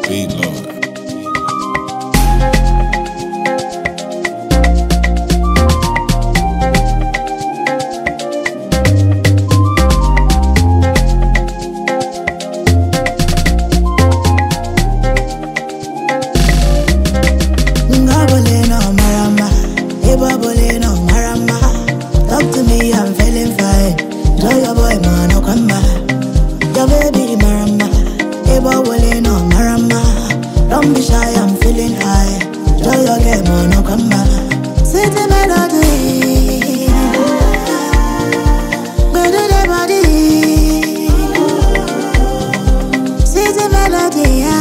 Speed, Lord. Talk to me, I'm feeling fine. Tell your boy, man, no come back. Your baby, marama. Hey, boy, no marama. Don't be shy, I'm feeling high. Tell your girl, man, no come back. City melody. Go to the body. City melody,